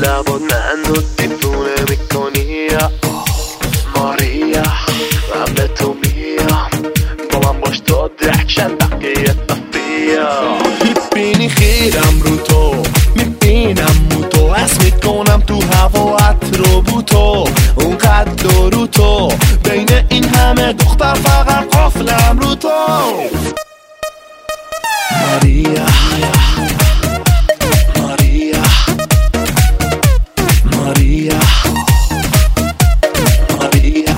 لبات من رو دیوونه میکنی ماریا، من به تو میام، با من باش تا درکشن بقیه بیا. میبینی خیرم رو تو، میبینم رو تو، حس میکنم تو هوات رو بو تو، اون قد رو تو، بین این همه دختر فقط قافلم رو تو. ماریا ماریا ماریا ماریا.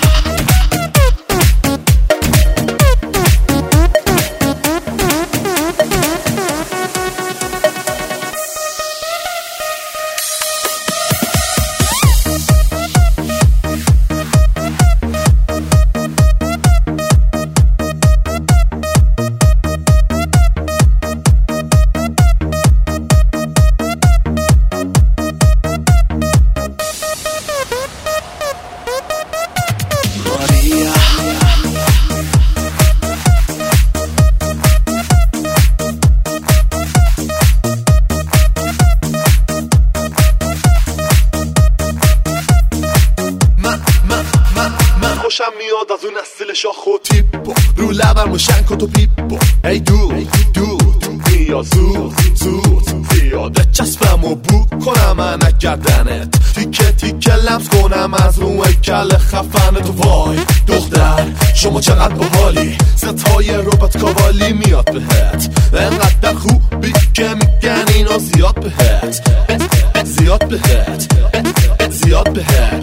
خوشم میاد از اون نسل شاخ و تیپو، رو لبم و شنک و تو پیپو. ای دود بیا زود زیاده چسبم و بو کنم من گردنت، تیکه لمس کنم از رو کل خفن تو. وای دختر شما چقدر باحالی، ستای روبات کاوالی میاد بهت، انقدر خوبی که میگن اینو زیاد بهت، زیاد بهت، زیاد بهت.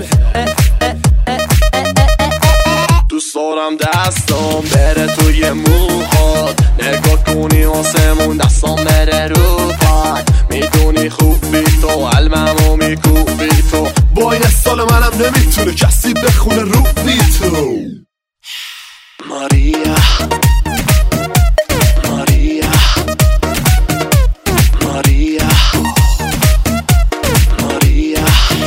دوست دارم دستام بره توی موهات، نگاه کنی آسمون دستام بره رو پات، میدونی خوبی تو علممو میکوبی تو، با این سال منم نمیتونه کسی بخونه رو بی تو. ماریا ماریا ماریا ماریا.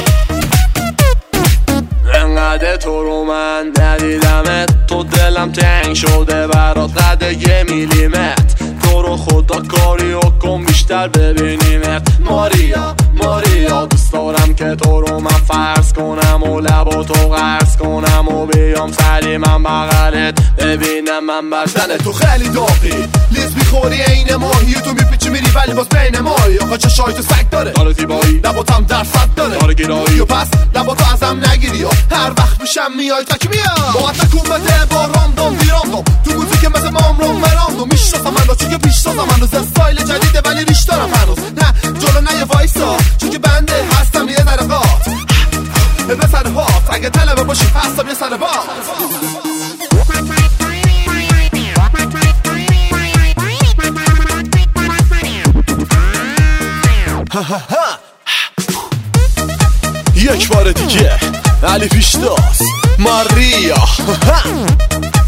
انقدر تو رو من ندیدمت، تو دلم تنگ شده برات قد 1 میلیمتر، تو رو خدا کاری و کن بیشتر ببینیمت. ماریا ماریا دوست دارم که تو رو من فرض کنم و لباتو قرض کنم و بیام سری من بغلت ببینم من بدن تو خیلی داغی، لیز میخوری این ماهی، تو میپیچی میری ولی باز بین ماهی. آقا چشای تو سگ داره، داره زیبایی، لباتم درصد داره، داره گیرایی، و پس لباتو ازم نگیری هر وقت میشم میای تک میام. با تکون بده با راندوم بیراندوم، تو موزیک مثل مامرون مراندوم، میشناسم من رو چون که پیش سازم من رو، استایل جدیده ولی ریش دارم هنوز، نه جلو نه یه وایسا چون که بنده هستم یه ذره قات به سر هات، اگه طلبه باشی هستم یه سر بات. یک بار دیگه علی پیشتاز ماریا